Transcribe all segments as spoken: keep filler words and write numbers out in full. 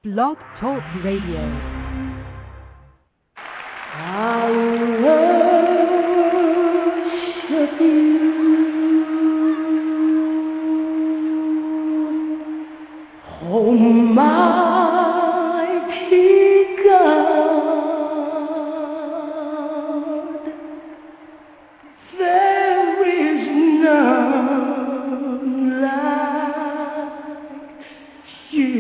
Blog Talk Radio. I worship you, Almighty God. There is none like you.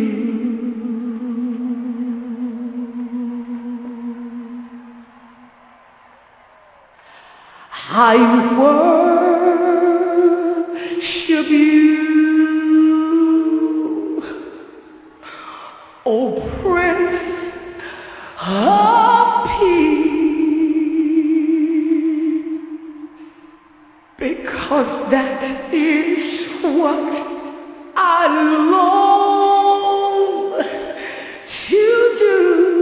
I worship you, O Prince of Peace, because that is what I long to do.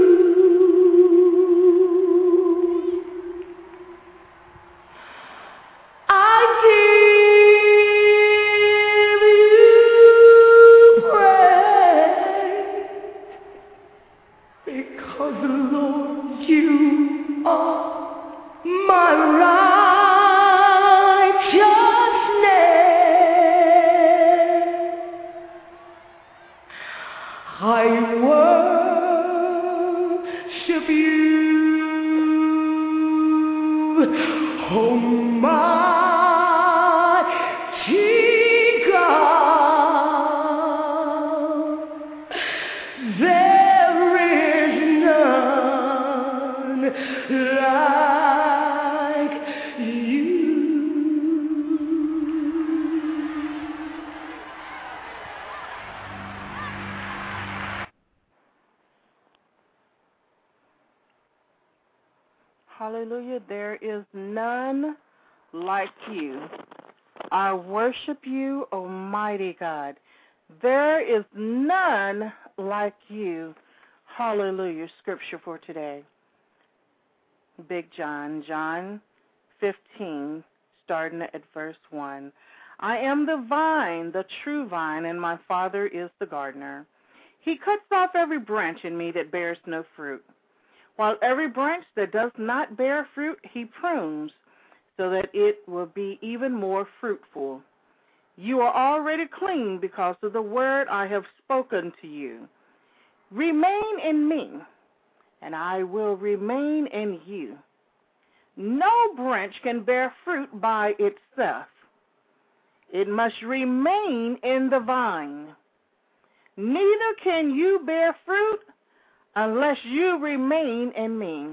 Hallelujah. There is none like you. I worship you, Almighty God. There is none like you. Hallelujah. Scripture for today. Big John, John fifteen, starting at verse one. I am the vine, the true vine, and my Father is the gardener. He cuts off every branch in me that bears no fruit, while every branch that does not bear fruit he prunes, so that it will be even more fruitful. You are already clean because of the word I have spoken to you. Remain in me, and I will remain in you. No branch can bear fruit by itself. It must remain in the vine. Neither can you bear fruit unless you remain in me.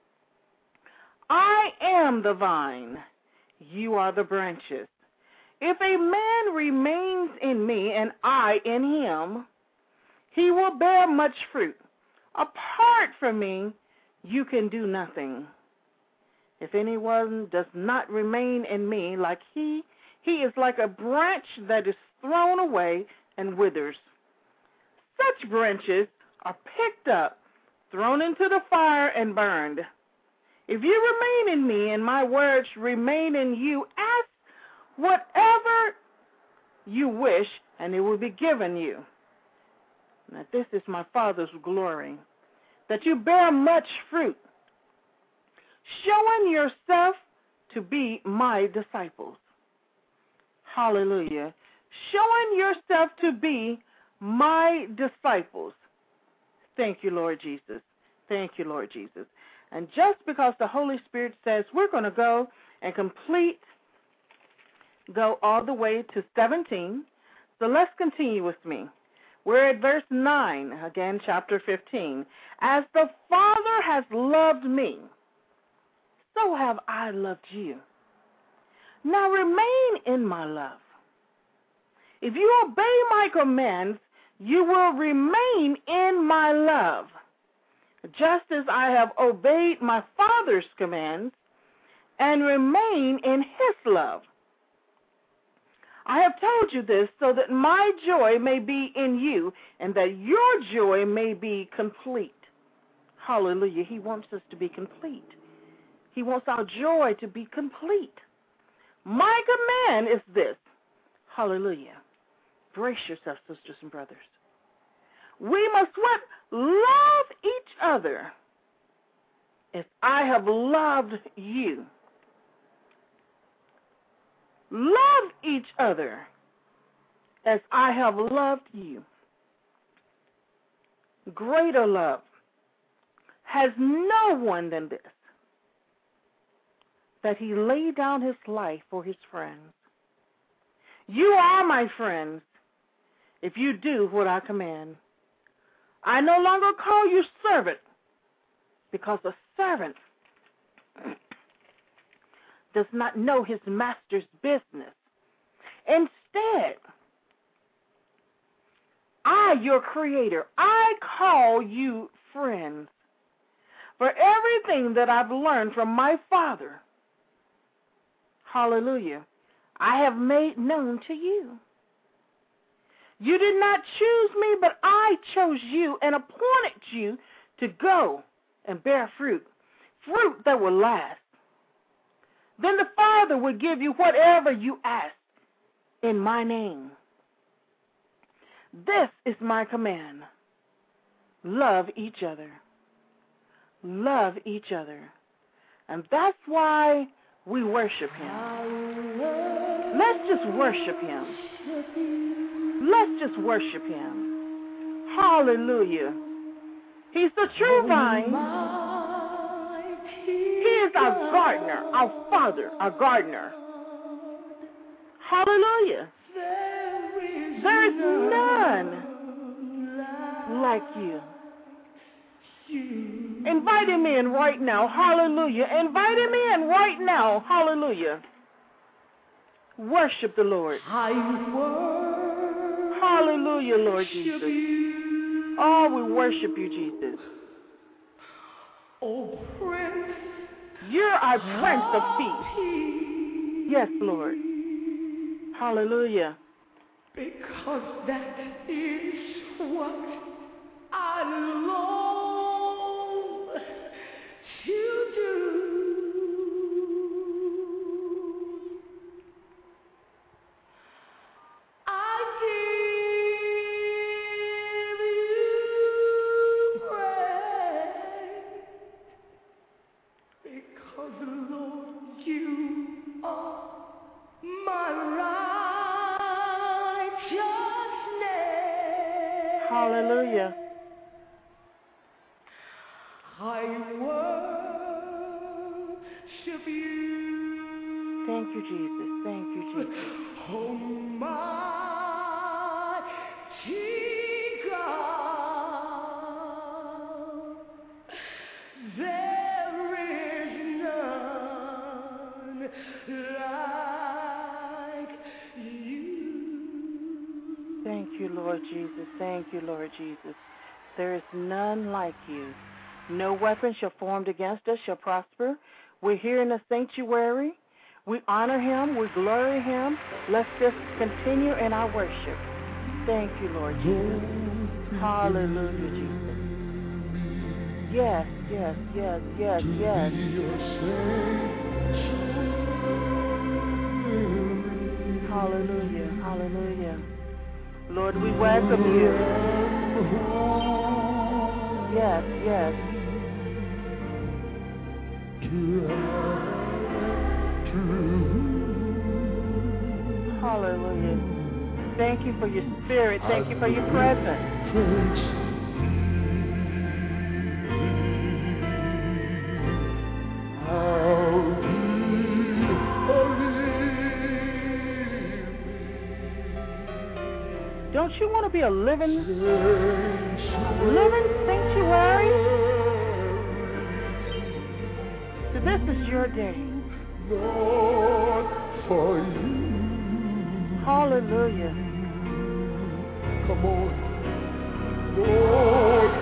I am the vine, you are the branches. If a man remains in me and I in him, he will bear much fruit. Apart from me, you can do nothing. If anyone does not remain in me like he, he is like a branch that is thrown away and withers. Such branches are picked up, thrown into the fire, and burned. If you remain in me and my words remain in you, ask whatever you wish, and it will be given you. Now, this is my Father's glory, that you bear much fruit, showing yourself to be my disciples. Hallelujah. Showing yourself to be my disciples. Thank you, Lord Jesus. Thank you, Lord Jesus. And just because the Holy Spirit says we're going to go and complete, go all the way to seventeen. So let's continue with me. We're at verse nine, again, chapter fifteen. As the Father has loved me, so have I loved you. Now remain in my love. If you obey my commands, you will remain in my love, just as I have obeyed my Father's commands and remain in his love. I have told you this so that my joy may be in you and that your joy may be complete. Hallelujah. He wants us to be complete. He wants our joy to be complete. My command is this. Hallelujah. Brace yourself, sisters and brothers. We must what? Love each other as I have loved you. Love each other as I have loved you. Greater love has no one than this, that he laid down his life for his friends. You are my friends if you do what I command. I no longer call you servant, because a servant does not know his master's business. Instead, I, your creator, I call you friends. For everything that I've learned from my Father, hallelujah, I have made known to you. You did not choose me, but I chose you and appointed you to go and bear fruit, fruit that will last. Then the Father will give you whatever you ask in my name. This is my command. Love each other. Love each other. And that's why we worship him. Let's just worship him. Let's just worship him. Hallelujah. He's the true vine. He is our gardener, our Father, our gardener. Hallelujah. There is none like you. Invite him in right now. Hallelujah. Invite him in right now. Hallelujah. Worship the Lord. Hallelujah, Lord Jesus. Oh, we worship you, Jesus. Oh, Prince. You're our Prince of Peace. Yes, Lord. Hallelujah. Because that is what I long to do. I give you praise because, Lord, you are my righteousness. Hallelujah. I worship you. Thank you, Jesus. Thank you, Jesus. Oh, mighty God, there is none like you. Thank you, Lord Jesus. Thank you, Lord Jesus. There is none like you. No weapon shall formed against us shall prosper. We're here in the sanctuary. We honor him. We glory him. Let's just continue in our worship. Thank you, Lord Jesus. Hallelujah, Jesus. Yes, yes, yes, yes, yes. Hallelujah, hallelujah. Lord, we welcome you. Yes, yes. Hallelujah. Thank you for your spirit. Thank you for your presence. Don't you want to be a living, living sanctuary? So this is your day. Lord, for you. Hallelujah. Come on. Lord,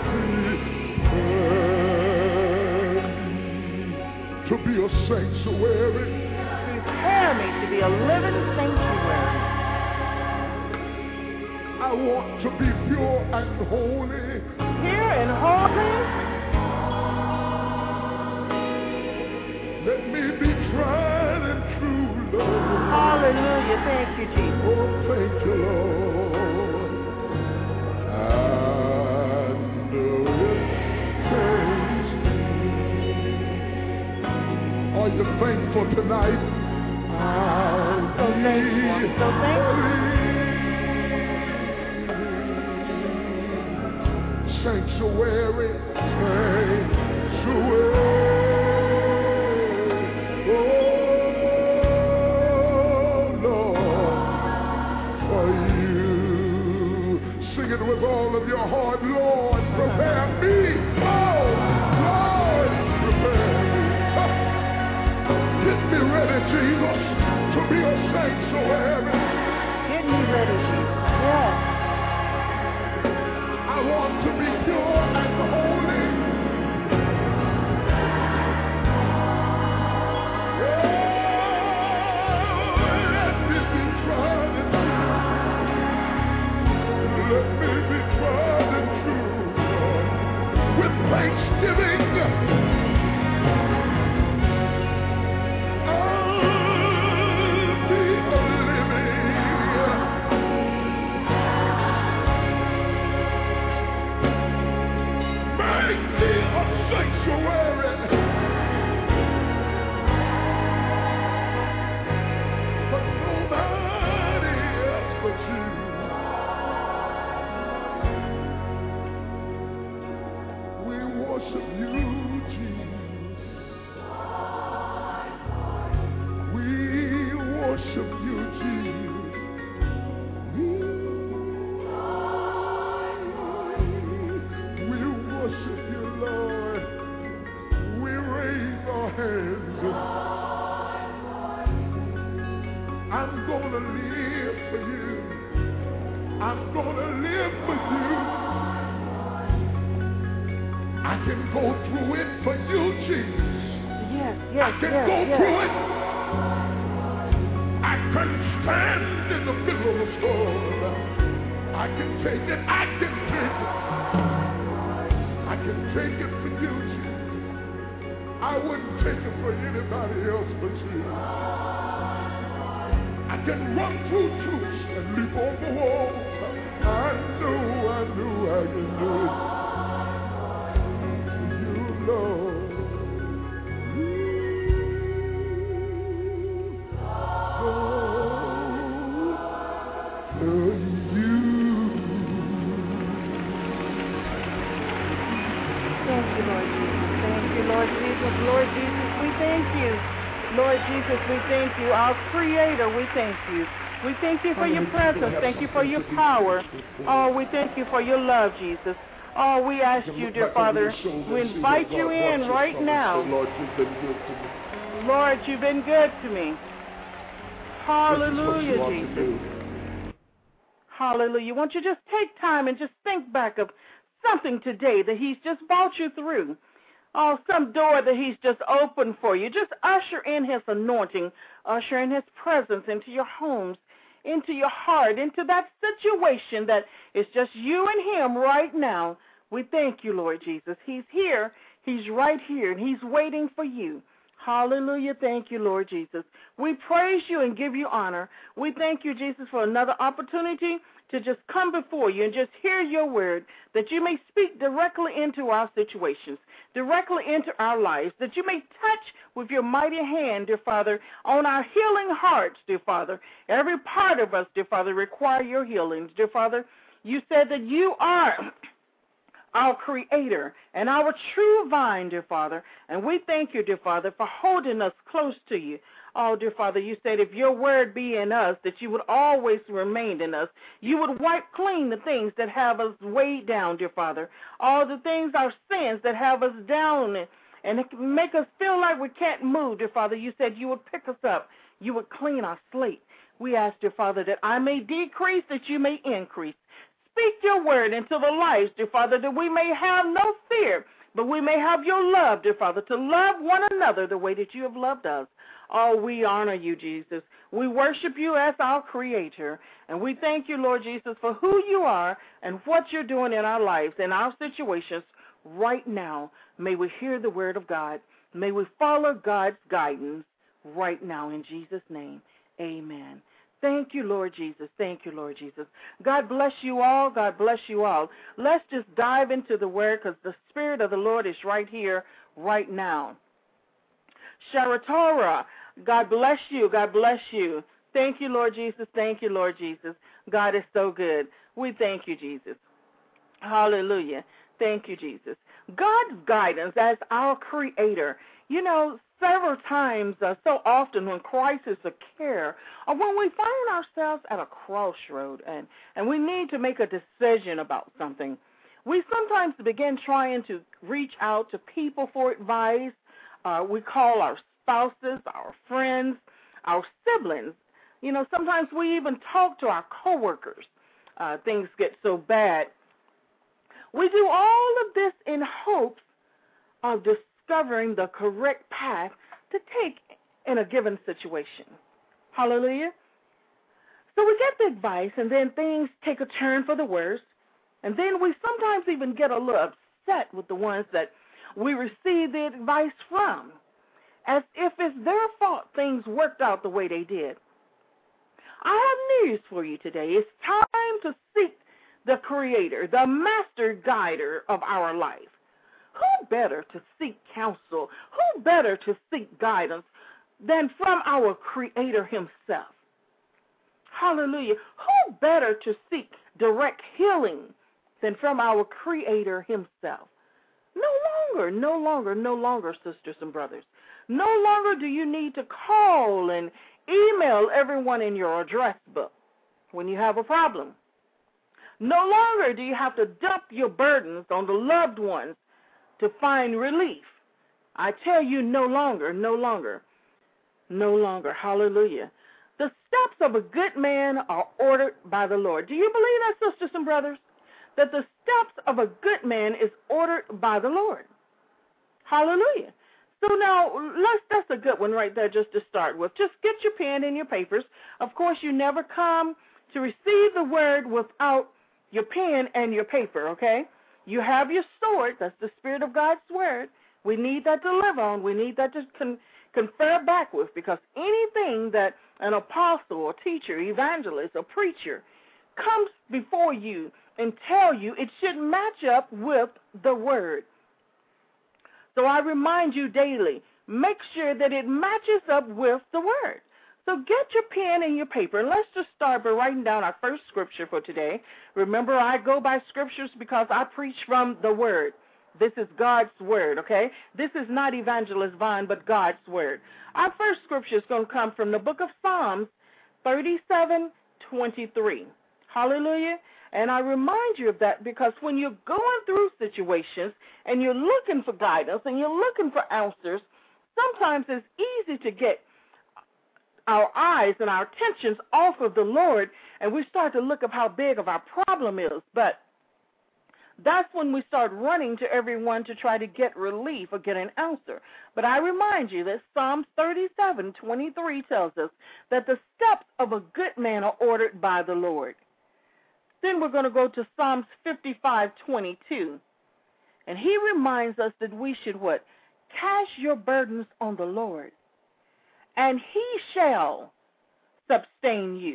prepare me to be a sanctuary. Prepare me to be a living sanctuary. I want to be pure and holy. Pure and holy. Let me be tried and true, Lord. Hallelujah. Thank you, Jesus. Oh, thank you, Lord. I Are you thankful tonight? I'll So thankful. I'm so thankful. Sanctuary, sanctuary. Oh, Lord, for you. Sing it with all of your heart, Lord, prepare me. Oh, Lord, prepare me. Get me ready, Jesus, to be a sanctuary. Get me ready, Jesus. Yes. I want to be pure and holy. Oh, let me be tried and true. Let me be tried and true. With thanksgiving, I'll be a living. Make me a sanctuary for nobody else but you. We worship you, Jesus. We worship you, Jesus. We worship you, Lord. We raise our hands. I'm gonna live for you. I'm gonna live for you. I can go through it for you, Jesus. Yes, yes, I can yes, go yes. through it. I can stand in the middle of the storm. I can take it. I can take it. I can take it for you, Jesus. I wouldn't take it for anybody else but you. I can run through troops and leap over walls. I know, I know I can do it. You, Lord. You, Lord. You. Thank you, Lord Jesus. Thank you, Lord Jesus. Lord Jesus, we thank you. Lord Jesus, we thank you. Our Creator, we thank you. We thank you for your presence. Thank you for your power. Oh, we thank you for your love, Jesus. Oh, we ask you, dear Father, we invite you in right now. Lord, you've been good to me. Lord, you've been good to me. Hallelujah, Jesus. Hallelujah. Won't you just take time and just think back of something today that he's just brought you through. Oh, some door that he's just opened for you. Just usher in his anointing, usher in his presence into your homes, into your heart, into that situation that is just you and him right now. We thank you, Lord Jesus. He's here. He's right here, and he's waiting for you. Hallelujah. Thank you, Lord Jesus. We praise you and give you honor. We thank you, Jesus, for another opportunity to just come before you and just hear your word, that you may speak directly into our situations, directly into our lives, that you may touch with your mighty hand, dear Father, on our healing hearts, dear Father. Every part of us, dear Father, require your healings, dear Father. You said that you are our Creator and our true vine, dear Father. And we thank you, dear Father, for holding us close to you. Oh, dear Father, you said if your word be in us, that you would always remain in us. You would wipe clean the things that have us weighed down, dear Father. All the things, our sins that have us down and make us feel like we can't move, dear Father. You said you would pick us up. You would clean our slate. We ask, dear Father, that I may decrease, that you may increase. Speak your word into the lives, dear Father, that we may have no fear, but we may have your love, dear Father, to love one another the way that you have loved us. Oh, we honor you, Jesus. We worship you as our Creator, and we thank you, Lord Jesus, for who you are and what you're doing in our lives and our situations right now. May we hear the word of God. May we follow God's guidance right now in Jesus' name. Amen. Thank you, Lord Jesus. Thank you, Lord Jesus. God bless you all. God bless you all. Let's just dive into the word because the Spirit of the Lord is right here, right now. Sharatora, God bless you. God bless you. Thank you, Lord Jesus. Thank you, Lord Jesus. God is so good. We thank you, Jesus. Hallelujah. Thank you, Jesus. God's guidance as our creator. You know, several times, uh, so often when crisis occur, or when we find ourselves at a crossroad and, and we need to make a decision about something, we sometimes begin trying to reach out to people for advice. Uh, we call our spouses, our friends, our siblings. You know, sometimes we even talk to our coworkers. Uh, things get so bad. We do all of this in hopes of discovering the correct path to take in a given situation. Hallelujah. So we get the advice, and then things take a turn for the worse, and then we sometimes even get a little upset with the ones that we receive the advice from, as if it's their fault things worked out the way they did. I have news for you today. It's time to seek the Creator, the Master Guider of our life. Who better to seek counsel? Who better to seek guidance than from our Creator Himself? Hallelujah. Who better to seek direct healing than from our Creator Himself? No longer, no longer, no longer, sisters and brothers. No longer do you need to call and email everyone in your address book when you have a problem. No longer do you have to dump your burdens on the loved ones to find relief. I tell you, no longer, no longer, no longer. Hallelujah. The steps of a good man are ordered by the Lord. Do you believe that, sisters and brothers? That the steps of a good man is ordered by the Lord. Hallelujah. So now, let's, that's a good one right there just to start with. Just get your pen and your papers. Of course, you never come to receive the word without your pen and your paper, okay? You have your sword. That's the Spirit of God's word. We need that to live on. We need that to con- confer back with, because anything that an apostle or teacher, evangelist or preacher comes before you and tell you, it should match up with the word. So I remind you daily, make sure that it matches up with the word. So get your pen and your paper, and let's just start by writing down our first scripture for today. Remember, I go by scriptures because I preach from the word. This is God's word, okay? This is not Evangelist Vaughn, but God's word. Our first scripture is going to come from the book of Psalms thirty-seven twenty-three. Hallelujah. And I remind you of that because when you're going through situations and you're looking for guidance and you're looking for answers, sometimes it's easy to get our eyes and our attentions off of the Lord, and we start to look at how big of our problem is. But that's when we start running to everyone to try to get relief or get an answer. But I remind you that Psalms thirty-seven twenty-three tells us that the steps of a good man are ordered by the Lord. Then we're going to go to Psalms fifty-five twenty-two. And he reminds us that we should what? Cast your burdens on the Lord, and he shall sustain you.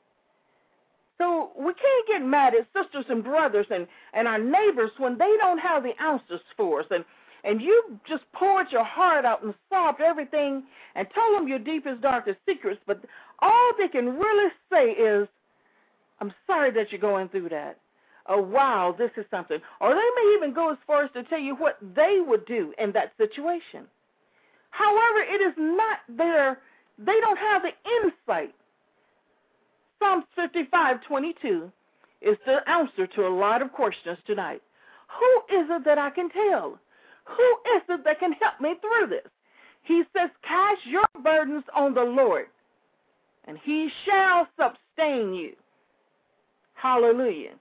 So we can't get mad at sisters and brothers and, and our neighbors when they don't have the answers for us. And, and you just poured your heart out and sobbed everything and told them your deepest, darkest secrets. But all they can really say is, I'm sorry that you're going through that. Oh, wow, this is something. Or they may even go as far as to tell you what they would do in that situation. However, it is not their, they don't have the insight. Psalms fifty-five twenty-two is the answer to a lot of questions tonight. Who is it that I can tell? Who is it that can help me through this? He says, cast your burdens on the Lord, and he shall sustain you. Hallelujah.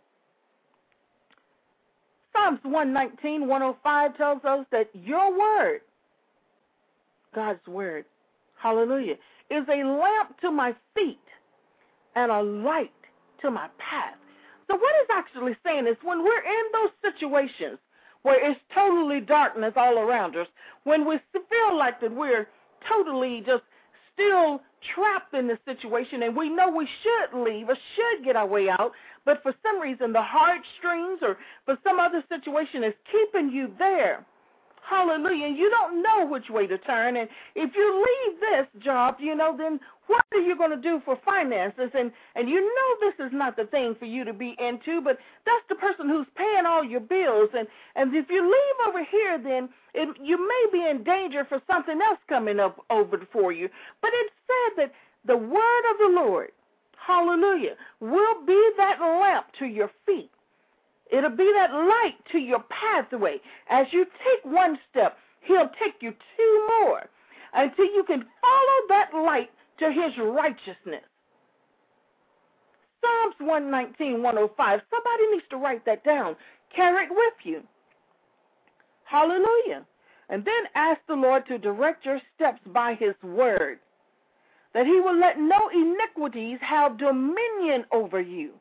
Psalms one nineteen, one oh five tells us that your word, God's word, hallelujah, is a lamp to my feet and a light to my path. So what it's actually saying is when we're in those situations where it's totally darkness all around us, when we feel like that we're totally just still trapped in the situation and we know we should leave or should get our way out, but for some reason the heartstrings or for some other situation is keeping you there. Hallelujah. And you don't know which way to turn. And if you leave this job, you know, then what are you going to do for finances? And, and you know this is not the thing for you to be into, but that's the person who's paying all your bills. And, and if you leave over here, then it, you may be in danger for something else coming up over for you. But it said that the word of the Lord, hallelujah, will be that lamp to your feet. It'll be that light to your pathway. As you take one step, he'll take you two more until you can follow that light to his righteousness. Psalms one nineteen, one oh five. Somebody needs to write that down. Carry it with you. Hallelujah. And then ask the Lord to direct your steps by his word, that he will let no iniquities have dominion over you.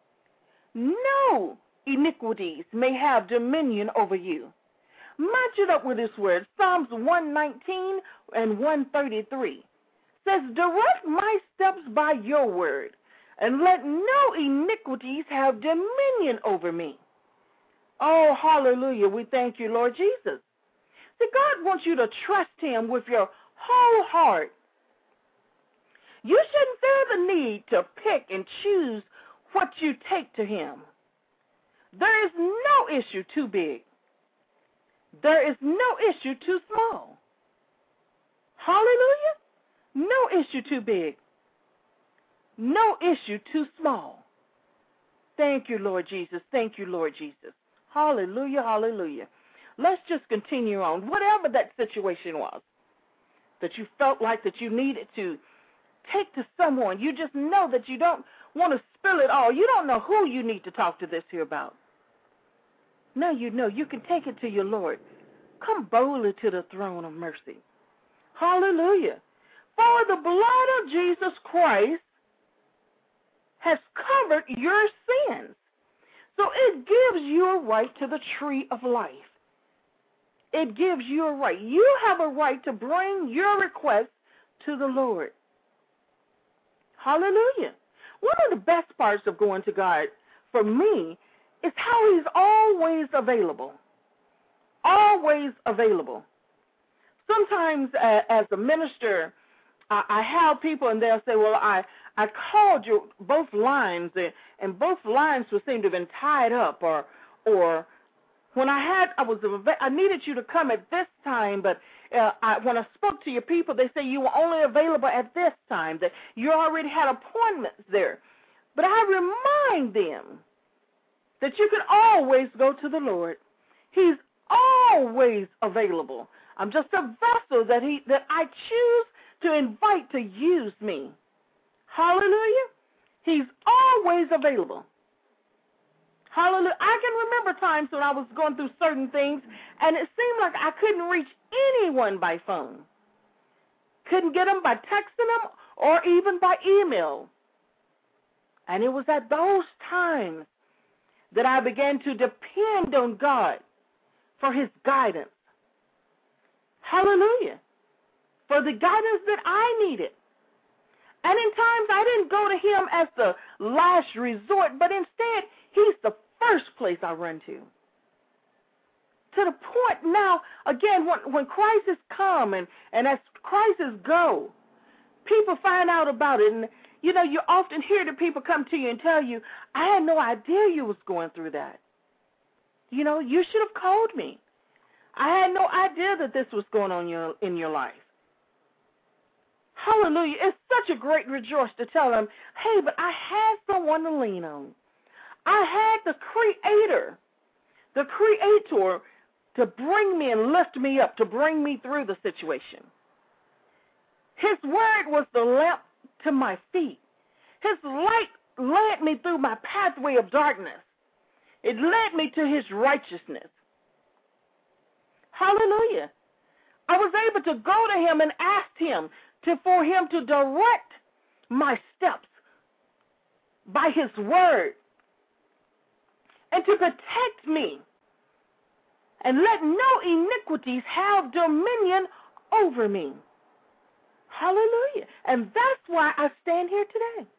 No iniquities may have dominion over you. Match it up with this word. Psalms one nineteen and one thirty-three says, direct my steps by your word, and let no iniquities have dominion over me. Oh, hallelujah. We thank you, Lord Jesus. See, God wants you to trust him with your whole heart. You shouldn't feel the need to pick and choose what you take to him. There is no issue too big. There is no issue too small. Hallelujah. No issue too big. No issue too small. Thank you, Lord Jesus. Thank you, Lord Jesus. Hallelujah, hallelujah. Let's just continue on. Whatever that situation was that you felt like that you needed to take to someone, you just know that you don't want to spill it all. You don't know who you need to talk to this here about. Now you know you can take it to your Lord. Come boldly to the throne of mercy. Hallelujah. For the blood of Jesus Christ has covered your sins. So it gives you a right to the tree of life. It gives you a right. You have a right to bring your request to the Lord. Hallelujah. One of the best parts of going to God for me is how he's always available. Always available. Sometimes uh, as a minister, I, I have people and they'll say, well, I, I called you both lines, and, and both lines would seem to have been tied up, or or when I had, I was, I needed you to come at this time, but uh, I, when I spoke to your people, they say you were only available at this time, that you already had appointments there. But I remind them that you can always go to the Lord. He's always available. I'm just a vessel that he that I choose to invite to use me. Hallelujah. He's always available. Hallelujah. I can remember times when I was going through certain things, and it seemed like I couldn't reach anyone by phone. Couldn't get them by texting them or even by email. And it was at those times that I began to depend on God for his guidance. Hallelujah. For the guidance that I needed. And in times I didn't go to him as the last resort, but instead he's the first place I run to. To the point now, again, when, when crises come and, and as crises go, people find out about it. And, you know, you often hear the people come to you and tell you, I had no idea you was going through that. You know, you should have called me. I had no idea that this was going on in your, in your life. Hallelujah. It's such a great rejoice to tell them, hey, but I had someone to lean on. I had the Creator, the Creator to bring me and lift me up, to bring me through the situation. His word was the lamp to my feet. His light led me through my pathway of darkness. It led me to his righteousness. Hallelujah. I was able to go to him and ask him to, for him to direct my steps by his word and to protect me and let no iniquities have dominion over me. Hallelujah. And that's why I stand here today.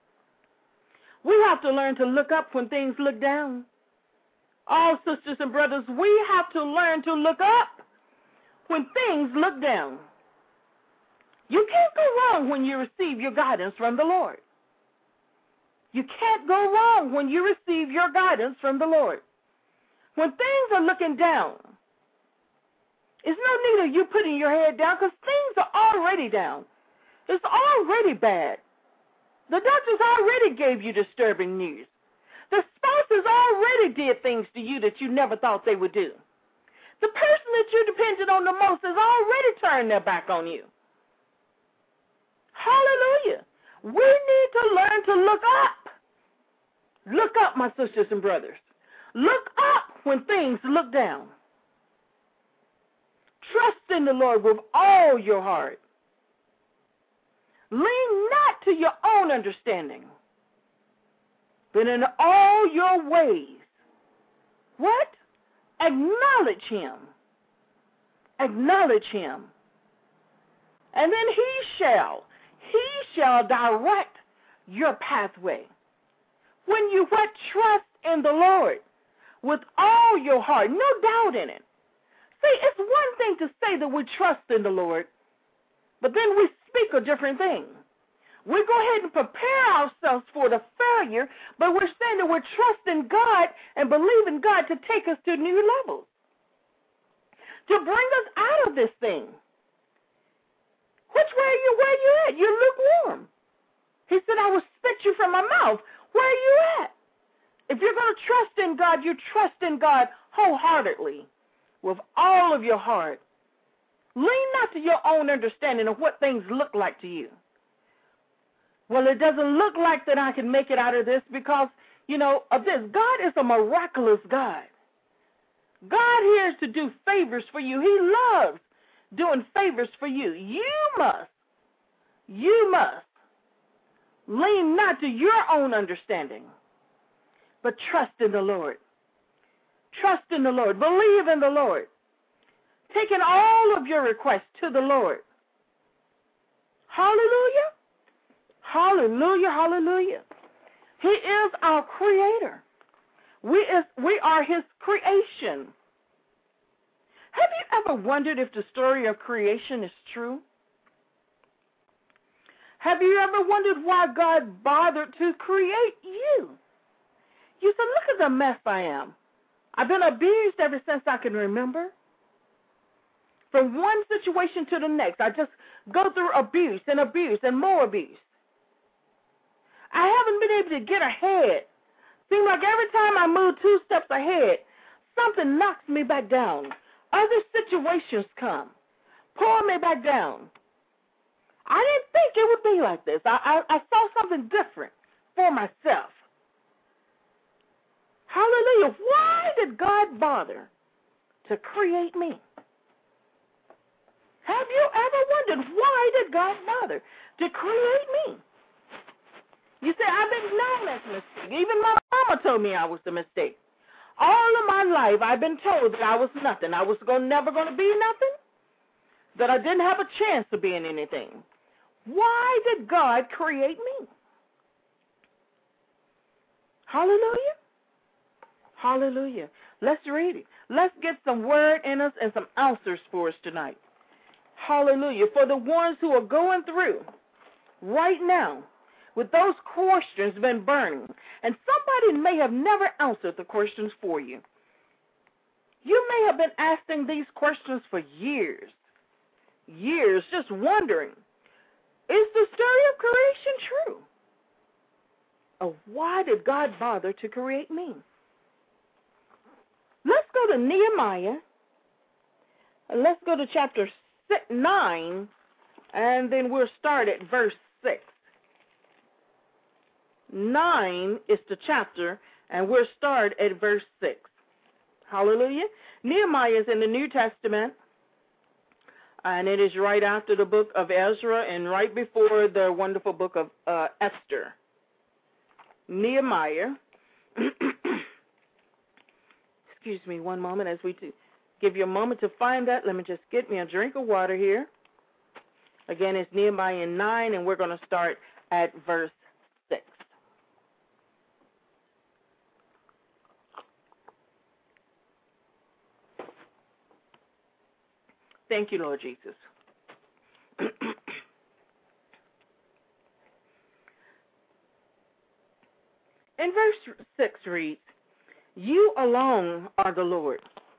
We have to learn to look up when things look down. All sisters and brothers, we have to learn to look up when things look down. You can't go wrong when you receive your guidance from the Lord. You can't go wrong when you receive your guidance from the Lord. When things are looking down, it's no need of you putting your head down because things are already down. It's already bad. The doctors already gave you disturbing news. The spouses already did things to you that you never thought they would do. The person that you depended on the most has already turned their back on you. Hallelujah. We need to learn to look up. Look up, my sisters and brothers. Look up when things look down. Trust in the Lord with all your heart. Lean not to your own understanding, but in all your ways, what? Acknowledge him. Acknowledge him. And then he shall, he shall direct your pathway. When you what? Trust in the Lord with all your heart, no doubt in it. See, it's one thing to say that we trust in the Lord, but then we speak a different thing. We go ahead and prepare ourselves for the failure, but we're saying that we're trusting God and believing God to take us to new levels, to bring us out of this thing. Which way are you? Where are you at? You're lukewarm. He said, I will spit you from my mouth. Where are you at? If you're going to trust in God, you trust in God wholeheartedly with all of your heart. Lean not to your own understanding of what things look like to you. Well, it doesn't look like that I can make it out of this because, you know, of this. God is a miraculous God. God here is to do favors for you. He loves doing favors for you. You must, you must lean not to your own understanding, but trust in the Lord. Trust in the Lord. Believe in the Lord. Taking all of your requests to the Lord. Hallelujah. Hallelujah. Hallelujah. He is our creator. We, is, we are his creation. Have you ever wondered if the story of creation is true? Have you ever wondered why God bothered to create you? You said, look at the mess I am. I've been abused ever since I can remember. From one situation to the next, I just go through abuse and abuse and more abuse. I haven't been able to get ahead. Seems like every time I move two steps ahead, something knocks me back down. Other situations come, pull me back down. I didn't think it would be like this. I, I, I saw something different for myself. Hallelujah. Why did God bother to create me? Have you ever wondered why did God bother to create me? You say, I've been known as a mistake. Even my mama told me I was a mistake. All of my life, I've been told that I was nothing. I was gonna, never going to be nothing, that I didn't have a chance of being anything. Why did God create me? Hallelujah. Hallelujah. Let's read it. Let's get some word in us and some answers for us tonight. Hallelujah. For the ones who are going through right now with those questions been burning, and somebody may have never answered the questions for you. You may have been asking these questions for years, years, just wondering, is the story of creation true? Or why did God bother to create me? Let's go to Nehemiah, and let's go to chapter six, nine, and then we'll start at verse six. nine is the chapter, and we'll start at verse six. Hallelujah. Nehemiah is in the New Testament, and it is right after the book of Ezra and right before the wonderful book of uh, Esther. Nehemiah. Excuse me one moment as we do give you a moment to find that. Let me just get me a drink of water here. Again, it's Nehemiah nine, and we're going to start at verse six. Thank you, Lord Jesus. In verse six reads, you alone are the Lord.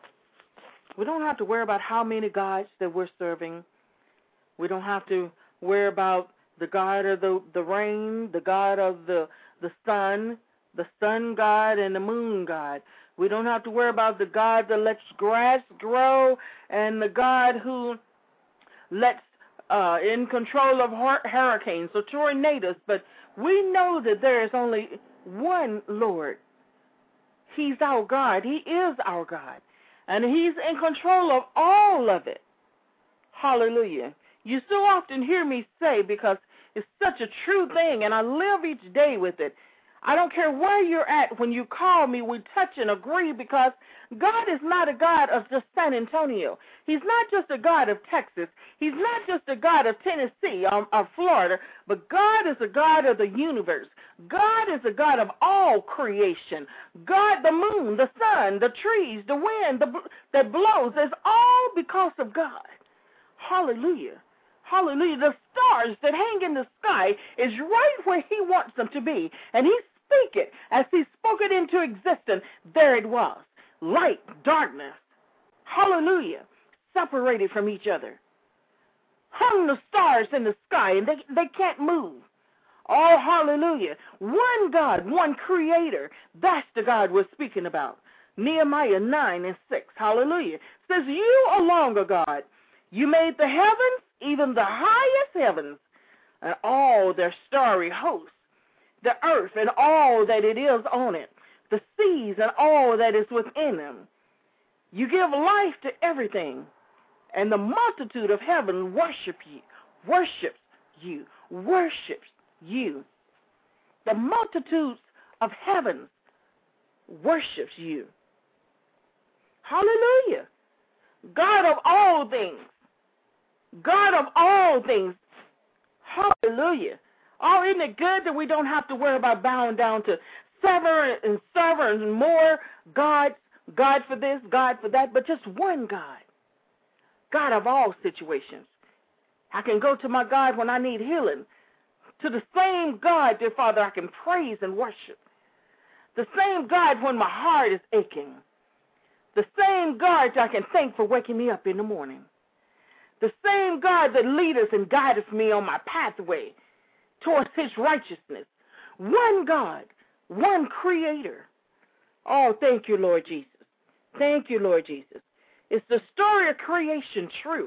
We don't have to worry about how many gods that we're serving. We don't have to worry about the God of the, the rain, the God of the, the sun, the sun god and the moon god. We don't have to worry about the God that lets grass grow and the God who lets uh, in control of hurricanes or tornadoes. But we know that there is only one Lord. He's our God. He is our God. And he's in control of all of it. Hallelujah. You so often hear me say, because it's such a true thing, and I live each day with it, I don't care where you're at. When you call me, we touch and agree, because God is not a God of just San Antonio. He's not just a God of Texas. He's not just a God of Tennessee or, or Florida, but God is a God of the universe. God is a God of all creation. God, the moon, the sun, the trees, the wind the, that blows, is all because of God. Hallelujah. Hallelujah. The stars that hang in the sky is right where he wants them to be. And he speak it. As he spoke it into existence, there it was. Light, darkness. Hallelujah. Separated from each other. Hung the stars in the sky, and they, they can't move. Oh, hallelujah. One God, one creator. That's the God we're speaking about. Nehemiah nine and six. Hallelujah. It says, you alone are God. You made the heavens, even the highest heavens, and all their starry hosts, the earth and all that it is on it, the seas and all that is within them. You give life to everything, and the multitude of heaven worship you, worships you, worships you. The multitudes of heaven worships you. Hallelujah. God of all things. God of all things. Hallelujah. Oh, isn't it good that we don't have to worry about bowing down to seven and seven and more gods, God for this, God for that, but just one God. God of all situations. I can go to my God when I need healing. To the same God, dear Father, I can praise and worship. The same God when my heart is aching. The same God I can thank for waking me up in the morning. The same God that leads us and guides me on my pathway towards his righteousness. One God, one creator. Oh, thank you, Lord Jesus. Thank you, Lord Jesus. Is the story of creation true?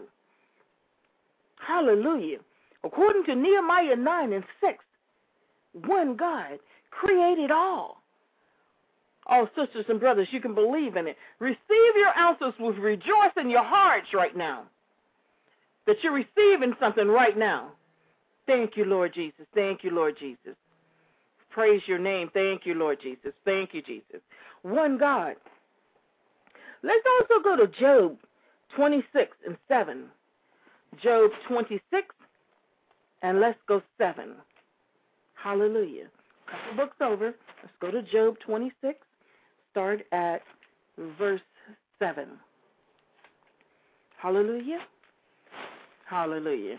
Hallelujah. According to Nehemiah nine and six, one God created all. Oh, sisters and brothers, you can believe in it. Receive your answers with rejoice in your hearts right now. That you're receiving something right now. Thank you, Lord Jesus. Thank you, Lord Jesus. Praise your name. Thank you, Lord Jesus. Thank you, Jesus. One God. Let's also go to Job twenty-six and seven. Job twenty-six, and let's go seven. Hallelujah. Couple books over. Let's go to Job twenty-six. Start at verse seven. Hallelujah. Hallelujah.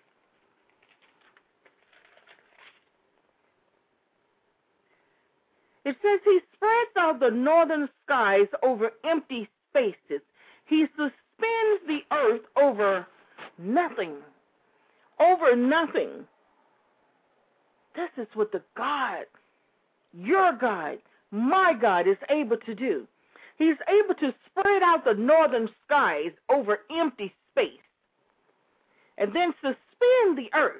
It says he spreads out the northern skies over empty spaces. He suspends the earth over nothing. Over nothing. This is what the God, your God, my God is able to do. He's able to spread out the northern skies over empty space and then suspend the earth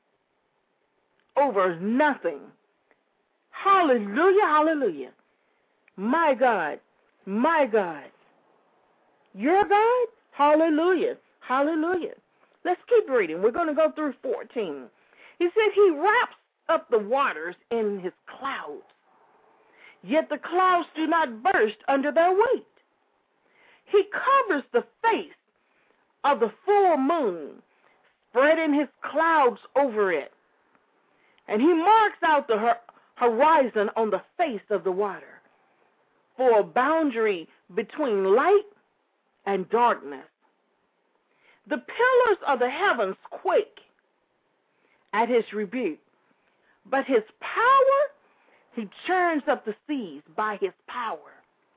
over nothing. Hallelujah, hallelujah. My God, my God. Your God? Hallelujah, hallelujah. Let's keep reading. We're going to go through fourteen. He said he wraps up the waters in his clouds, yet the clouds do not burst under their weight. He covers the face of the full moon, spreading his clouds over it, and he marks out the horizon on the face of the water for a boundary between light and darkness. The pillars of the heavens quake at his rebuke, but his power, he churns up the seas by his power.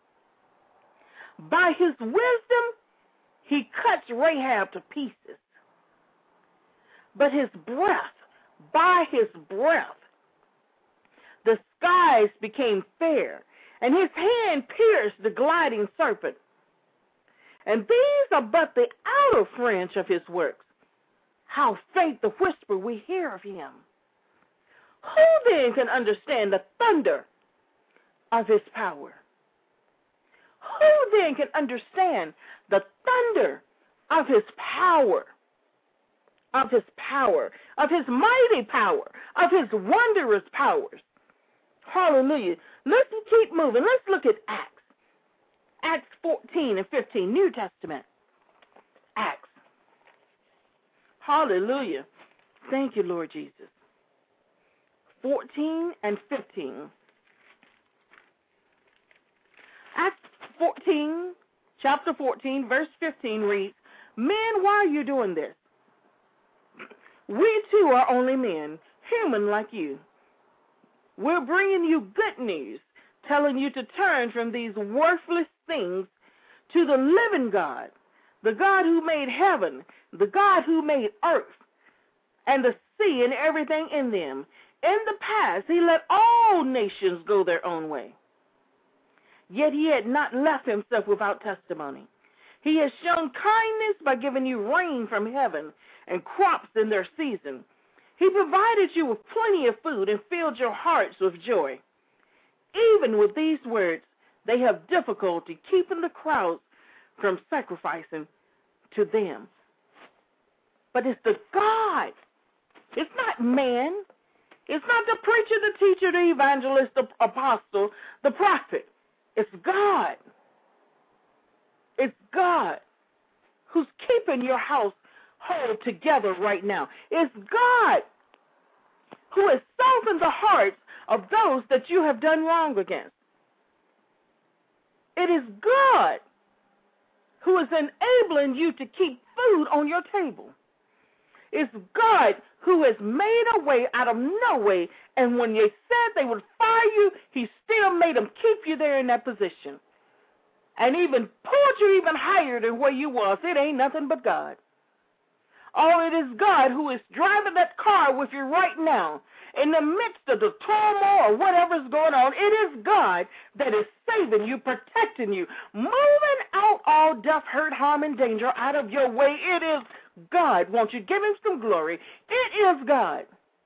By his wisdom, he cuts Rahab to pieces. But his breath, by his breath, the skies became fair, and his hand pierced the gliding serpent. And these are but the outer fringe of his works. How faint the whisper we hear of him. Who then can understand the thunder of his power? Who then can understand the thunder of his power? Of his power, of his mighty power, of his wondrous powers. Hallelujah. Let's keep moving. Let's look at Acts. Acts fourteen and fifteen, New Testament. Acts. Hallelujah. Thank you, Lord Jesus. fourteen and fifteen. Acts fourteen, chapter fourteen, verse fifteen reads, Men, why are you doing this? We too are only men, human like you. We're bringing you good news, telling you to turn from these worthless things to the living God, the God who made heaven, the God who made earth, and the sea and everything in them. In the past, he let all nations go their own way. Yet he had not left himself without testimony. He has shown kindness by giving you rain from heaven and crops in their season. He provided you with plenty of food and filled your hearts with joy. Even with these words, they have difficulty keeping the crowds from sacrificing to them. But it's the God. It's not man. It's not the preacher, the teacher, the evangelist, the apostle, the prophet. It's God. It's God who's keeping your house whole together right now. It's God who has softened the hearts of those that you have done wrong against. It is God who is enabling you to keep food on your table. It's God who has made a way out of no way, and when they said they would fire you, he still made them keep you there in that position. And even pulled you even higher than where you was. It ain't nothing but God. Oh, it is God who is driving that car with you right now. In the midst of the turmoil or whatever's going on, it is God that is saving you, protecting you, moving out all death, hurt, harm, and danger out of your way. It is God. Won't you give him some glory? It is God.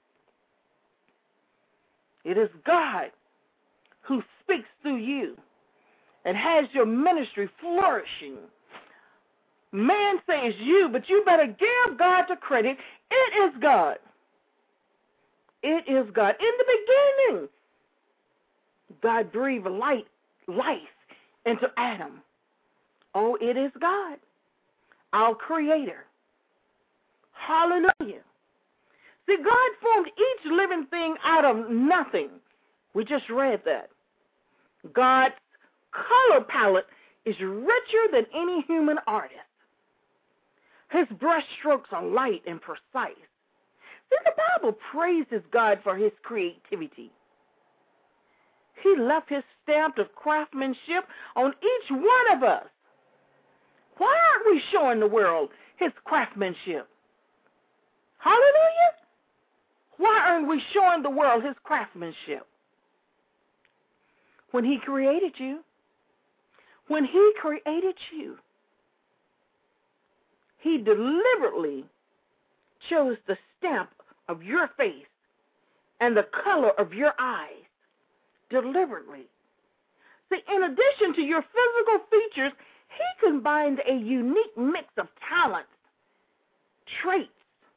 It is God who speaks through you and has your ministry flourishing. Man says you, but you better give God the credit. It is God. It is God. In the beginning, God breathed light, life into Adam. Oh, it is God, our creator. Hallelujah. See, God formed each living thing out of nothing. We just read that. God's color palette is richer than any human artist. His brush strokes are light and precise. See, the Bible praises God for his creativity. He left his stamp of craftsmanship on each one of us. Why aren't we showing the world his craftsmanship? Hallelujah. Why aren't we showing the world his craftsmanship? When he created you, when he created you, he deliberately chose the stamp of your face and the color of your eyes. Deliberately. See, in addition to your physical features, he combined a unique mix of talents, traits.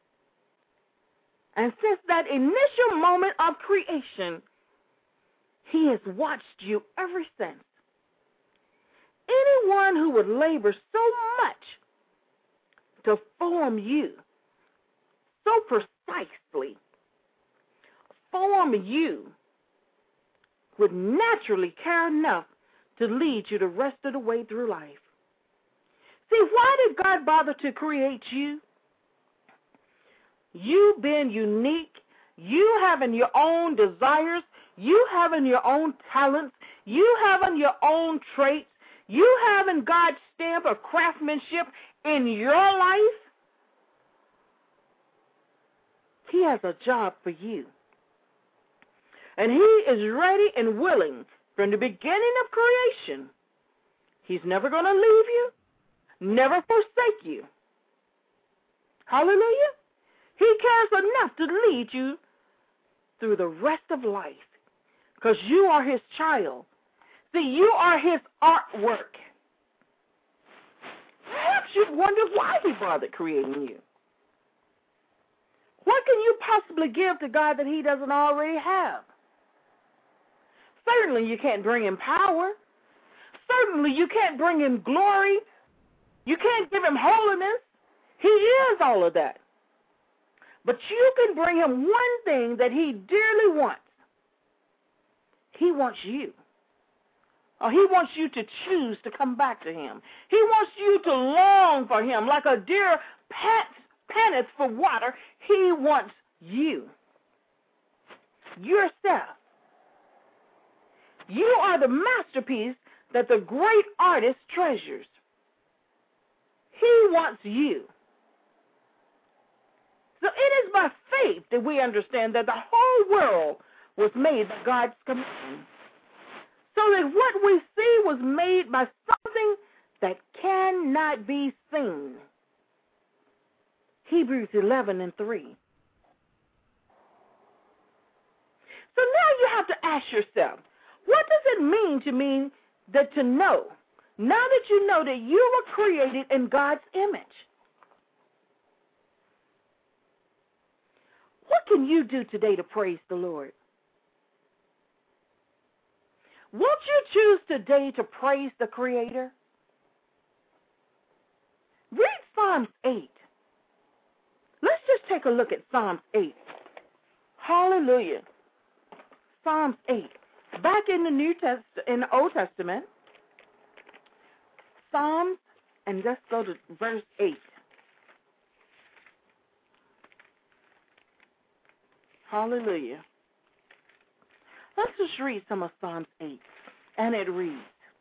And since that initial moment of creation, he has watched you ever since. Anyone who would labor so much to form you, so precisely, form you, would naturally care enough to lead you the rest of the way through life. See, why did God bother to create you? You being unique, you having your own desires, you having your own talents, you having your own traits, you having God's stamp of craftsmanship in your life, He has a job for you. And He is ready and willing from the beginning of creation. He's never going to leave you, never forsake you. Hallelujah. He cares enough to lead you through the rest of life because you are His child. See, you are His artwork. Perhaps you've wondered why He bothered creating you. What can you possibly give to God that He doesn't already have? Certainly you can't bring Him power. Certainly you can't bring Him glory. You can't give Him holiness. He is all of that. But you can bring Him one thing that He dearly wants. He wants you. Or He wants you to choose to come back to Him. He wants you to long for Him like a deer pants, panteth for water. He wants you. Yourself. You are the masterpiece that the great artist treasures. He wants you. So it is by faith that we understand that the whole world was made by God's command. So that what we see was made by something that cannot be seen. Hebrews eleven and three. So now you have to ask yourself, what does it mean to me that to know? Now that you know that you were created in God's image. What can you do today to praise the Lord? Won't you choose today to praise the Creator? Read Psalms eight. Let's just take a look at Psalms eight. Hallelujah. Psalms eight. Back in the New Test in the Old Testament, Psalms, and let's go to verse eight. Hallelujah. Let's just read some of Psalms eight. And it reads,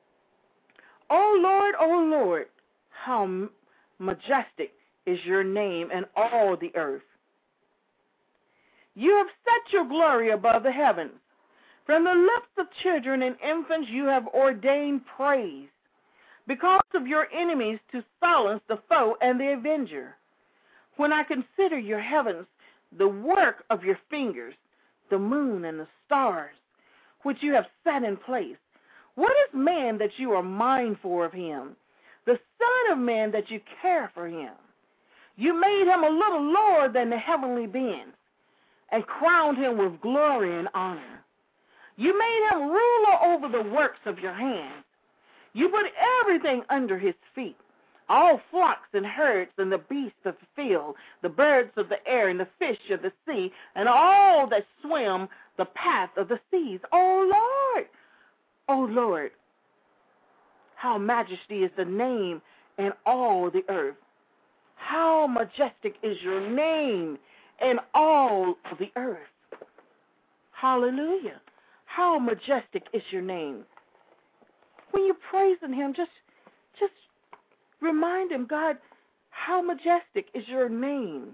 O Lord, O Lord, how majestic is your name in all the earth. You have set your glory above the heavens. From the lips of children and infants you have ordained praise, because of your enemies to silence the foe and the avenger. When I consider your heavens, the work of your fingers, the moon and the stars, which you have set in place. What is man that you are mindful of him? The Son of Man that you care for him. You made him a little lower than the heavenly beings, and crowned him with glory and honor. You made him ruler over the works of your hands. You put everything under his feet, all flocks and herds and the beasts of the field, the birds of the air and the fish of the sea, and all that swim the path of the seas. O Lord, O Lord, how majesty is the name in all the earth. How majestic is your name in all of the earth. Hallelujah. How majestic is your name. When you're praising him, just, just remind him, God, how majestic is your name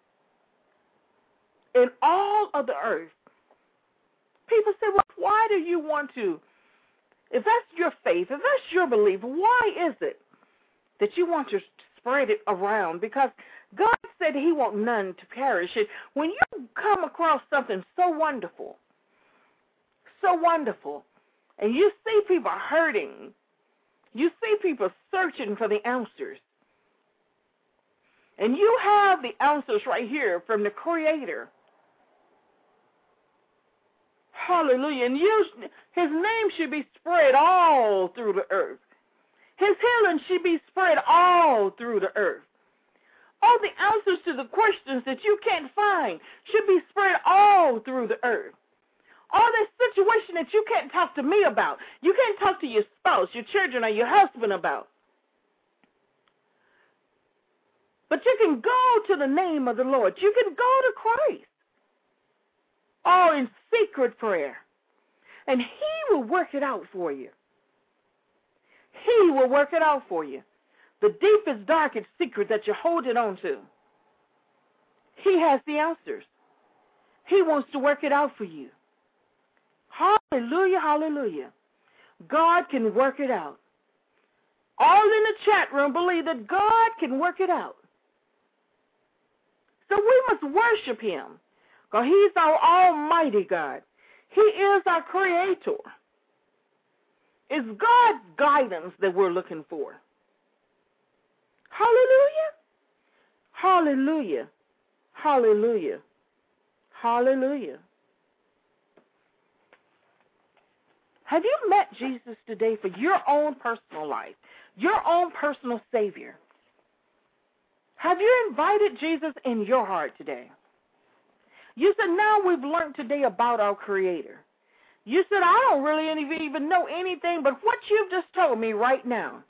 in all of the earth. People say, well, why do you want to? If that's your faith, if that's your belief, why is it that you want to spread it around? Because God said he wants none to perish. And when you come across something so wonderful, so wonderful, and you see people hurting, you see people searching for the answers, and you have the answers right here from the Creator. Hallelujah. And you, his name should be spread all through the earth. His healing should be spread all through the earth. All the answers to the questions that you can't find should be spread all through the earth. All this situation that you can't talk to me about, you can't talk to your spouse, your children, or your husband about, But you can go to the name of the Lord. You can go to Christ. All in secret prayer. And he will work it out for you. He will work it out for you. The deepest, darkest secret that you're holding on to. He has the answers. He wants to work it out for you. Hallelujah, hallelujah. God can work it out. All in the chat room believe that God can work it out. So we must worship him, because he's our almighty God. He is our creator. It's God's guidance that we're looking for. Hallelujah. Hallelujah. Hallelujah. Hallelujah. Have you met Jesus today for your own personal life, your own personal Savior? Have you invited Jesus in your heart today? You said, now we've learned today about our Creator. You said, I don't really even know anything but what you've just told me right now.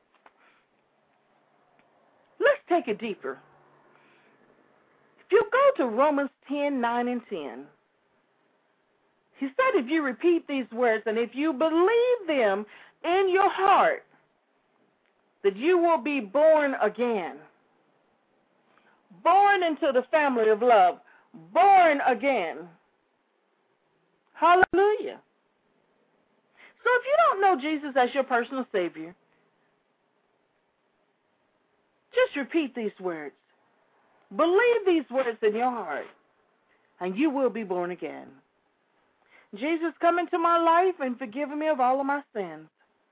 Let's take it deeper. If you go to Romans ten, nine, and ten, he said if you repeat these words and if you believe them in your heart, that you will be born again. Born into the family of love. Born again. Hallelujah. So if you don't know Jesus as your personal Savior, just repeat these words. Believe these words in your heart, and you will be born again. Jesus, come into my life and forgive me of all of my sins.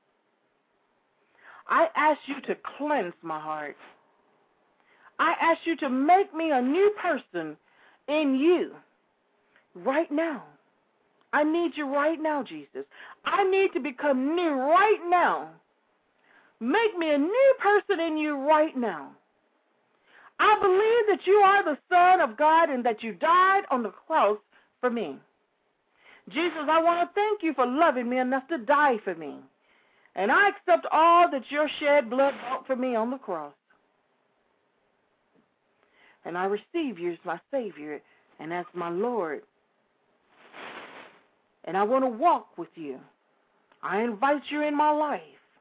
I ask you to cleanse my heart. I ask you to make me a new person in you right now. I need you right now, Jesus. I need to become new right now. Make me a new person in you right now. I believe that you are the Son of God and that you died on the cross for me. Jesus, I want to thank you for loving me enough to die for me. And I accept all that your shed blood bought for me on the cross. And I receive you as my Savior and as my Lord. And I want to walk with you. I invite you in my life.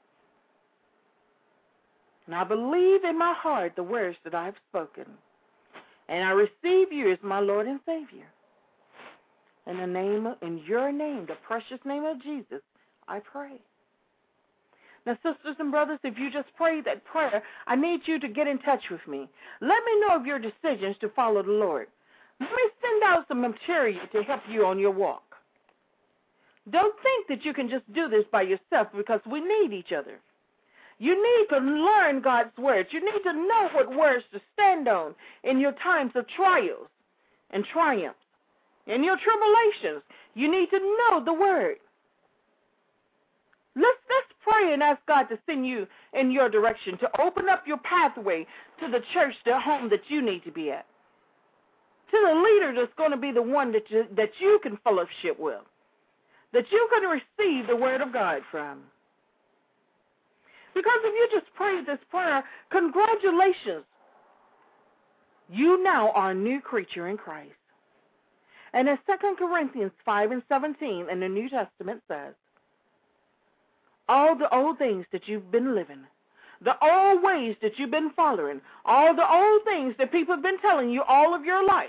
And I believe in my heart the words that I have spoken. And I receive you as my Lord and Savior. In the name, of, in your name, the precious name of Jesus, I pray. Now, sisters and brothers, if you just prayed that prayer, I need you to get in touch with me. Let me know of your decisions to follow the Lord. Let me send out some material to help you on your walk. Don't think that you can just do this by yourself, because we need each other. You need to learn God's words. You need to know what words to stand on in your times of trials and triumphs. In your tribulations, you need to know the word. Let's, let's pray and ask God to send you in your direction, to open up your pathway to the church, the home that you need to be at, to the leader that's going to be the one that you, that you can fellowship with, that you can receive the word of God from. Because if you just prayed this prayer, congratulations. You now are a new creature in Christ. And as Second Corinthians five and seventeen in the New Testament says, all the old things that you've been living, the old ways that you've been following, all the old things that people have been telling you all of your life,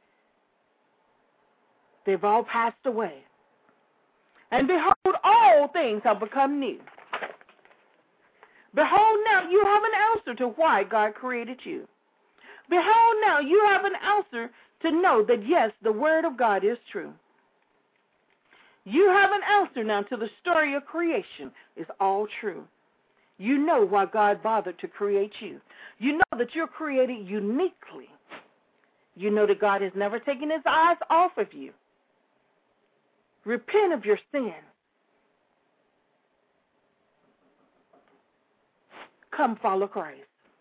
they've all passed away. And behold, all things have become new. Behold, now you have an answer to why God created you. Behold, now you have an answer to know that, yes, the word of God is true. You have an answer now to the story of creation is all true. You know why God bothered to create you. You know that you're created uniquely. You know that God has never taken his eyes off of you. Repent of your sin. Come follow Christ.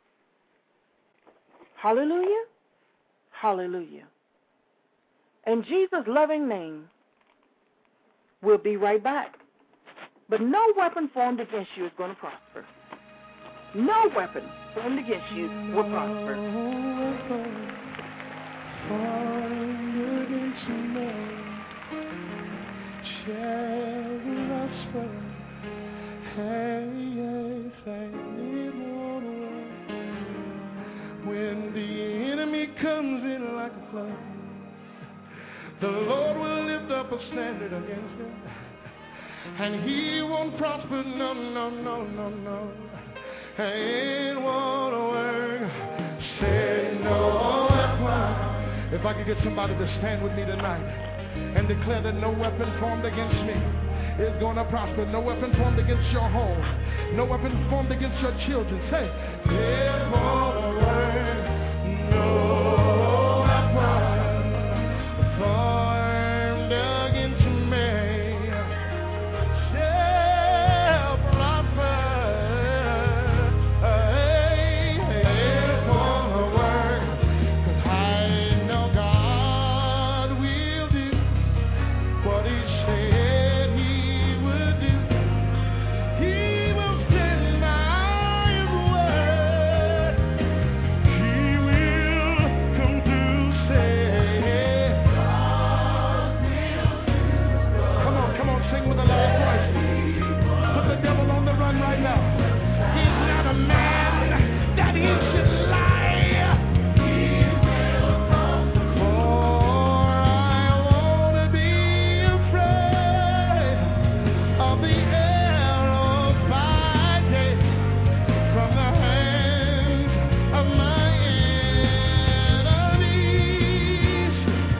Hallelujah. Hallelujah. In Jesus' loving name, we'll be right back. But no weapon formed against you is going to prosper. No weapon. formed against you will prosper. When the enemy comes in like a flood, the Lord will lift up a standard against him, and he won't prosper. No, no, no, no, no. It won't work. Say no weapon. If I could get somebody to stand with me tonight and declare that no weapon formed against me is going to prosper. No weapon formed against your home. No weapon formed against your children. Say, it won't work. No weapon formed against me shall prosper. Hey, it won't work. 'Cause I know God will do what he said he would do. He will stand by his word. He will come to say, come on, come on, sing with a loud voice. Put the devil on the run right now. He's not a man that he should lie. For I want to be afraid of the arrows by day from the hands of my enemies.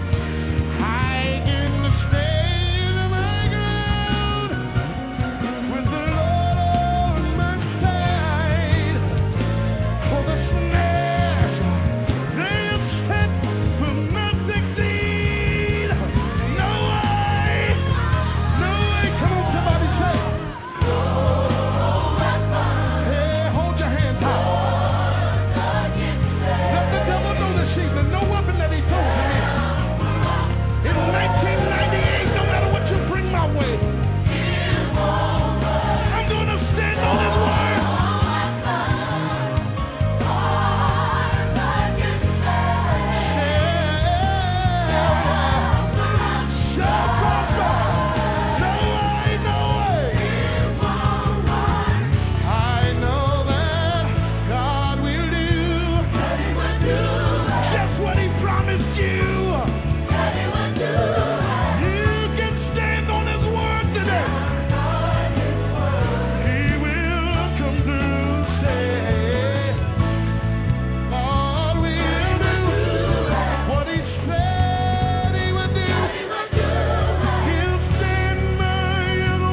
I can stand my ground with the Lord on my side. For the snares they have set will not succeed. No way, no way. Come on, somebody say, hey, hold your hands high. Let the devil know this evening, no weapon that he throws at me. In nineteen ninety-eight, no matter what you bring my way, I'm going to stand on his word. Shall prosper. No way, no way. I know that God will do just what he promised you. You can stand on his word today. He will come through, say, God will do what he said he would do. He'll stand by his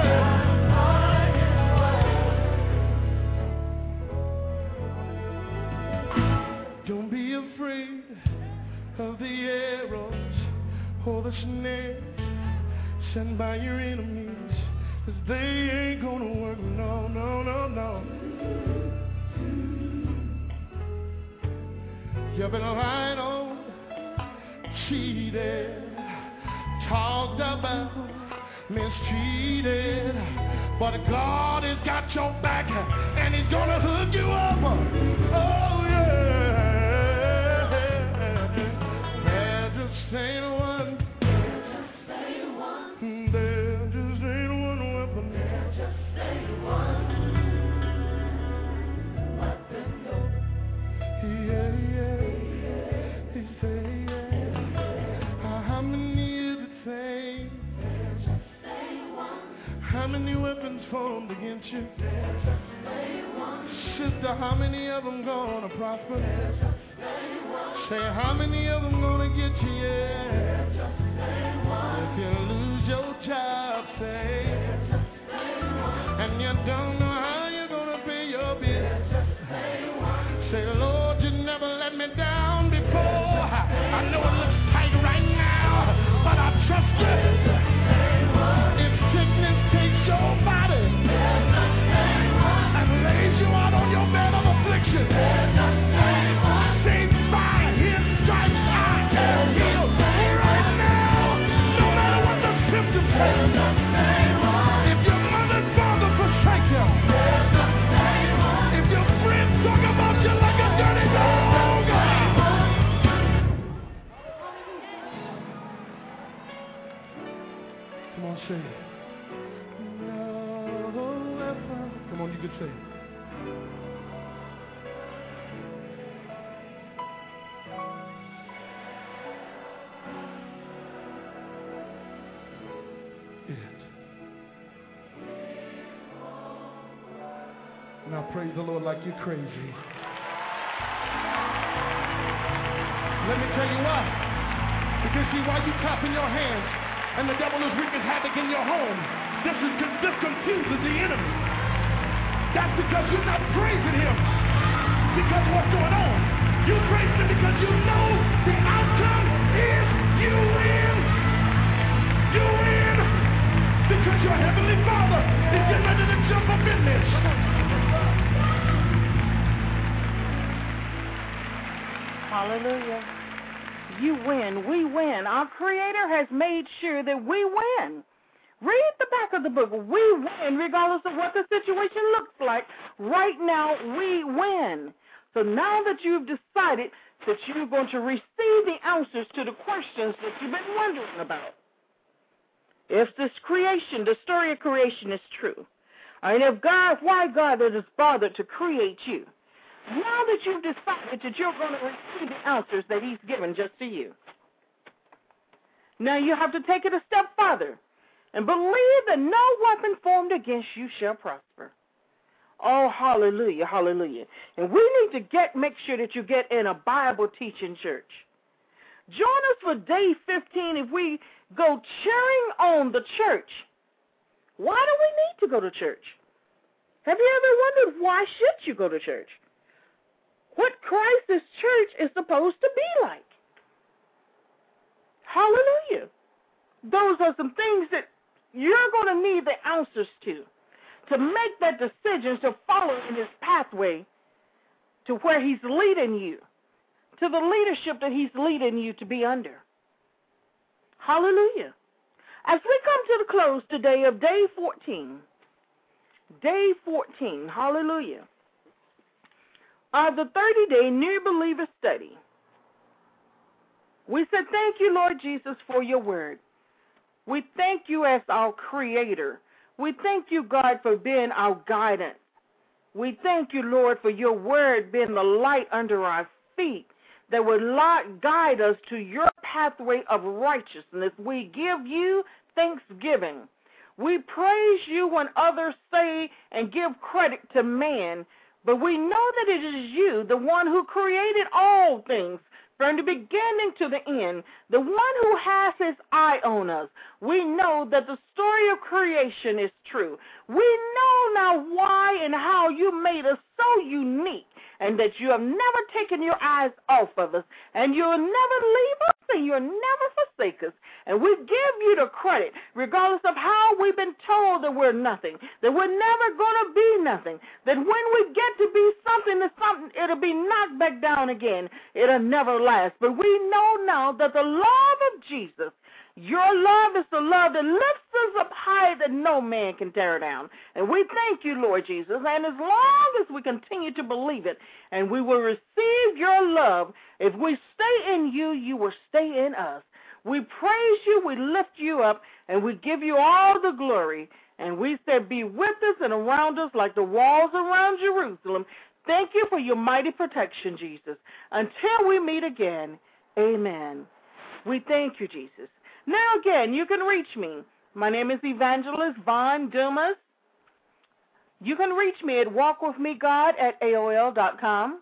word. Don't be afraid of the arrows or the snares sent by your enemies, 'cause they ain't gonna work. No, no, no, no. You've been lied on, cheated, talked about, mistreated, but God has got your back and he's gonna hook you up. Oh yeah. There just ain't one. There just ain't one weapon. Yeah, yeah. He say, yeah. How many is it say? How many weapons formed against you? Sister, how many of them gonna prosper? Say, how many of them gonna get you? Yeah. If you lose your job, say, and you don't know how you're gonna pay your bills, say, Lord, you never let me down before. I know it looks tight right now, but I trust you. If sickness takes your body and lays you out on your bed of affliction, say, by his stripes I am healed. Right now, no matter what the symptoms say. If your mother and father forsake you, if your friends talk about say it. No weapon. Come on, you can say it. Now praise the Lord like you're crazy. Let me tell you why. Because see, while you clapping your hands and the devil is wreaking havoc in your home, this is this confuses the enemy. That's because you're not praising him because of what's going on. You praise him because you know the outcome is you win. You win. Because your heavenly Father is getting ready to jump up in this. Hallelujah. You win. We win. Our Creator has made sure that we win. Read the back of the book. We win regardless of what the situation looks like. Right now, we win. So now that you've decided that you're going to receive the answers to the questions that you've been wondering about. If this creation, the story of creation is true, and if God, why God has bothered to create you, now that you've decided that you're going to receive the answers that he's given just to you, now you have to take it a step further and believe that no weapon formed against you shall prosper. Oh, hallelujah, hallelujah. And we need to get make sure that you get in a Bible teaching church. Join us for day fifteen if we go cheering on the church. Why do we need to go to church? Have you ever wondered why should you go to church? What Christ's church is supposed to be like. Hallelujah. Those are some things that you're going to need the answers to, to make that decision to follow in his pathway to where he's leading you, to the leadership that he's leading you to be under. Hallelujah. As we come to the close today of day fourteen, day fourteen, hallelujah, of the thirty-day New Believer Study, we said thank you, Lord Jesus, for your word. We thank you as our creator. We thank you, God, for being our guidance. We thank you, Lord, for your word being the light under our feet that would guide us to your pathway of righteousness. We give you thanksgiving. We praise you when others say and give credit to man, but we know that it is you, the one who created all things, from the beginning to the end, the one who has his eye on us. We know that the story of creation is true. We know now why and how you made us so unique, and that you have never taken your eyes off of us, and you'll never leave us, and you'll never forsake us. And we give you the credit, regardless of how we've been told that we're nothing, that we're never going to be nothing, that when we get to be something, to something, it'll be knocked back down again. It'll never last. But we know now that the love of Jesus, your love is the love that lifts us up high that no man can tear down. And we thank you, Lord Jesus. And as long as we continue to believe it, and we will receive your love, if we stay in you, you will stay in us. We praise you, we lift you up, and we give you all the glory. And we said, be with us and around us like the walls around Jerusalem. Thank you for your mighty protection, Jesus. Until we meet again, amen. We thank you, Jesus. Now, again, you can reach me. My name is Evangelist Von Dumas. You can reach me at walkwithmegod at A O L dot com.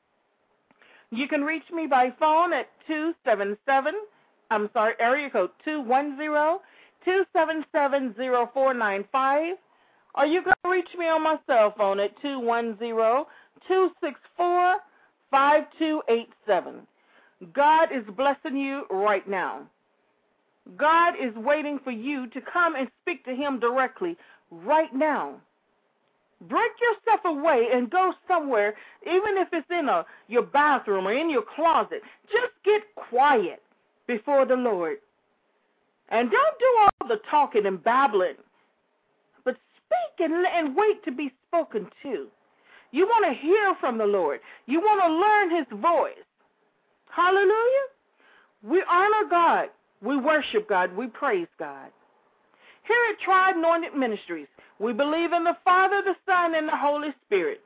You can reach me by phone at two seven seven, I'm sorry, area code two one zero, two seven seven, zero four nine five. Or you can reach me on my cell phone at two one zero, two six four, five two eight seven. God is blessing you right now. God is waiting for you to come and speak to him directly right now. Break yourself away and go somewhere, even if it's in a, your bathroom or in your closet. Just get quiet before the Lord. And don't do all the talking and babbling, but speak and, and wait to be spoken to. You want to hear from the Lord. You want to learn his voice. Hallelujah. We honor God. We worship God. We praise God. Here at Tried Anointed Ministries, we believe in the Father, the Son, and the Holy Spirit.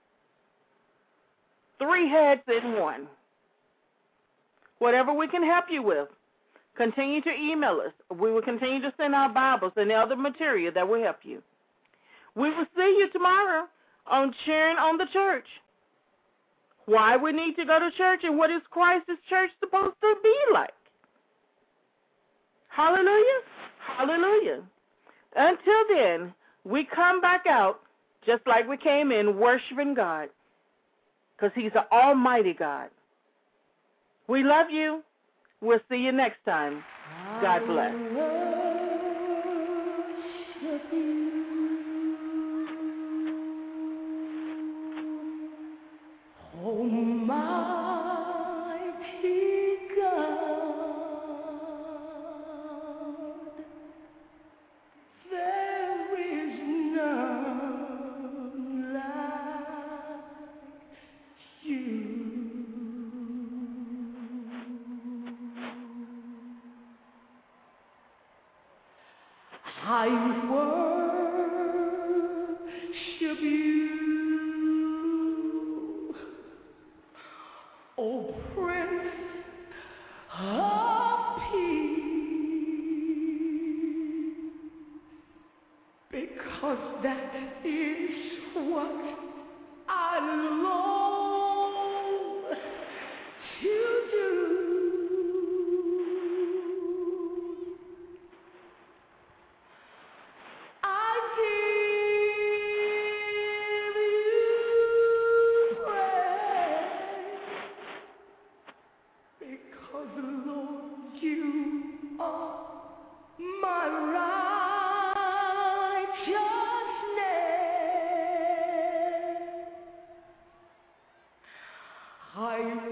Three heads in one. Whatever we can help you with, continue to email us. We will continue to send our Bibles and other material that will help you. We will see you tomorrow on Cheering on the Church. Why we need to go to church and what is Christ's church supposed to be like. Hallelujah. Hallelujah. Until then, we come back out just like we came in, worshiping God, because he's an almighty God. We love you. We'll see you next time. God bless. Almighty God, there is none like you. I worship you, O Prince of Peace, because that is what I long to do. I give you praise, because, Lord, you are my righteousness. I